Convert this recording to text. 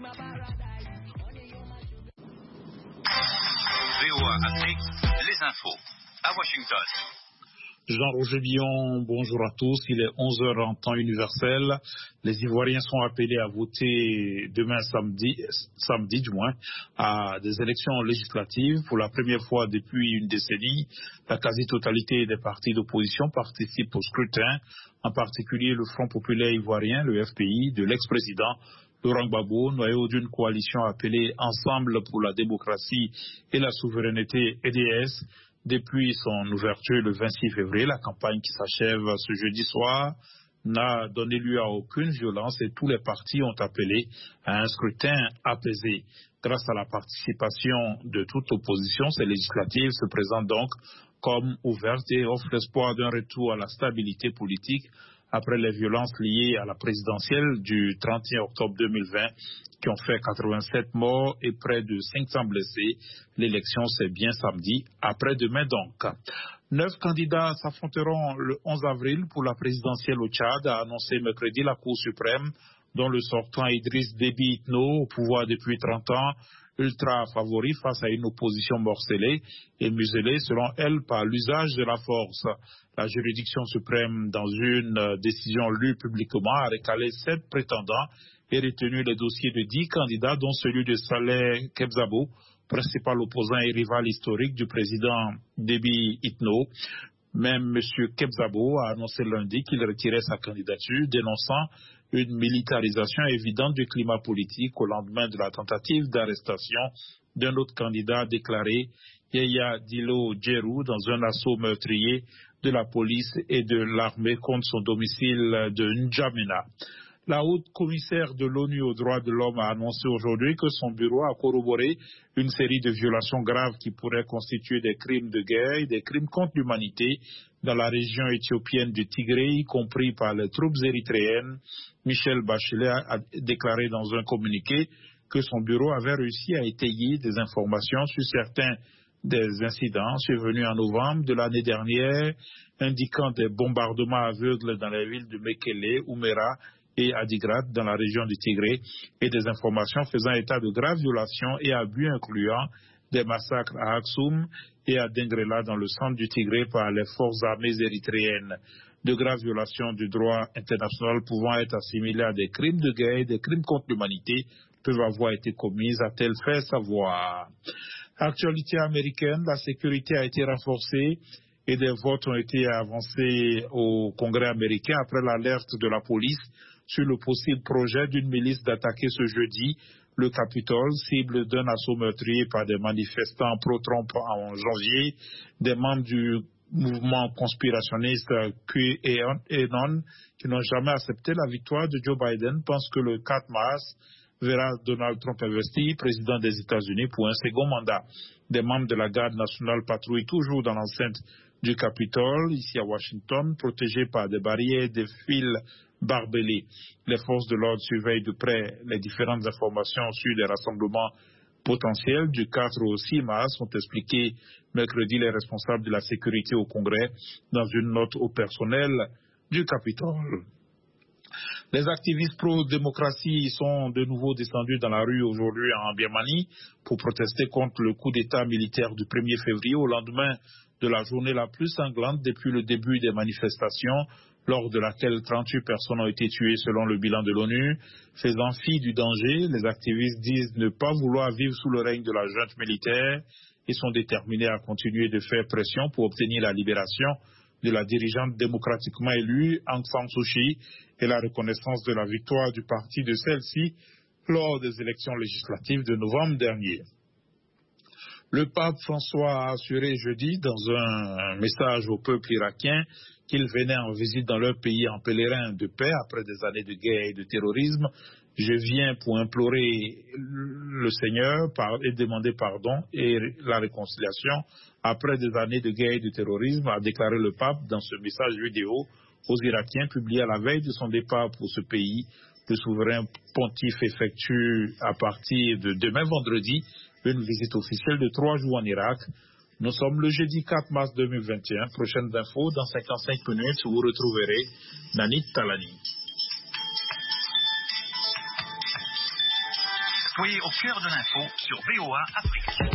VOA Afrique, les infos à Washington. Jean-Roger Billon, bonjour à tous. Il est 11h en temps universel. Les Ivoiriens sont appelés à voter demain samedi du moins, à des élections législatives. Pour la première fois depuis une décennie, la quasi-totalité des partis d'opposition participent au scrutin, en particulier le Front populaire ivoirien, le FPI, de l'ex-président Laurent Gbagbo, noyau d'une coalition appelée Ensemble pour la démocratie et la souveraineté EDS. Depuis son ouverture le 26 février, la campagne qui s'achève ce jeudi soir n'a donné lieu à aucune violence et tous les partis ont appelé à un scrutin apaisé. Grâce à la participation de toute l'opposition, ces législatives se présentent donc comme ouvertes et offrent l'espoir d'un retour à la stabilité politique après les violences liées à la présidentielle du 31 octobre 2020 qui ont fait 87 morts et près de 500 blessés. L'élection, c'est bien samedi, après-demain donc. 9 candidats s'affronteront le 11 avril pour la présidentielle au Tchad, a annoncé mercredi la Cour suprême, dont le sortant Idriss Déby Itno, au pouvoir depuis 30 ans, ultra favori face à une opposition morcelée et muselée, selon elle, par l'usage de la force. La juridiction suprême, dans une décision lue publiquement, a recalé 7 prétendants et retenu les dossiers de 10 candidats, dont celui de Saleh Kebzabo, principal opposant et rival historique du président Déby Itno. Même M. Kebzabo a annoncé lundi qu'il retirait sa candidature, dénonçant une militarisation évidente du climat politique au lendemain de la tentative d'arrestation d'un autre candidat déclaré, Yaya Dilo Djerou, dans un assaut meurtrier de la police et de l'armée contre son domicile de N'Djamena. La haute commissaire de l'ONU aux droits de l'homme a annoncé aujourd'hui que son bureau a corroboré une série de violations graves qui pourraient constituer des crimes de guerre et des crimes contre l'humanité dans la région éthiopienne du Tigré, y compris par les troupes érythréennes. Michel Bachelet a déclaré dans un communiqué que son bureau avait réussi à étayer des informations sur certains des incidents survenus en novembre de l'année dernière, indiquant des bombardements aveugles dans les villes de Mekele, Oumera et Adigrat dans la région du Tigré, et des informations faisant état de graves violations et abus incluant des massacres à Aksum et à Dengrela dans le centre du Tigré par les forces armées érythréennes. De graves violations du droit international pouvant être assimilées à des crimes de guerre et des crimes contre l'humanité peuvent avoir été commises, a-t-elle fait savoir. Actualité américaine, la sécurité a été renforcée et des votes ont été avancés au Congrès américain après l'alerte de la police sur le possible projet d'une milice d'attaquer ce jeudi le Capitole, cible d'un assaut meurtrier par des manifestants pro-Trump en janvier. Des membres du mouvement conspirationniste QAnon, qui n'ont jamais accepté la victoire de Joe Biden, pensent que le 4 mars verra Donald Trump investi président des États-Unis pour un second mandat. Des membres de la garde nationale patrouillent toujours dans l'enceinte du Capitole, ici à Washington, protégés par des barrières et des fils barbelés. Les forces de l'ordre surveillent de près les différentes informations sur les rassemblements potentiels du 4 au 6 mars, ont expliqué mercredi les responsables de la sécurité au Congrès dans une note au personnel du Capitole. Les activistes pro-démocratie sont de nouveau descendus dans la rue aujourd'hui en Birmanie pour protester contre le coup d'État militaire du 1er février au lendemain de la journée la plus sanglante depuis le début des manifestations, lors de laquelle 38 personnes ont été tuées selon le bilan de l'ONU. Faisant fi du danger, les activistes disent ne pas vouloir vivre sous le règne de la junte militaire et sont déterminés à continuer de faire pression pour obtenir la libération de la dirigeante démocratiquement élue Aung San Suu Kyi et la reconnaissance de la victoire du parti de celle-ci lors des élections législatives de novembre dernier. Le pape François a assuré jeudi dans un message au peuple irakien qu'il venait en visite dans leur pays en pèlerin de paix après des années de guerre et de terrorisme. Je viens pour implorer le Seigneur et demander pardon et la réconciliation après des années de guerre et de terrorisme, a déclaré le pape dans ce message vidéo aux Irakiens publié à la veille de son départ pour ce pays. Le souverain pontife effectue à partir de demain vendredi une visite officielle de 3 jours en Irak. Nous sommes le jeudi 4 mars 2021. Prochaines infos dans 55 minutes, vous retrouverez Nanit Talani. Soyez au cœur de l'info sur VOA Afrique.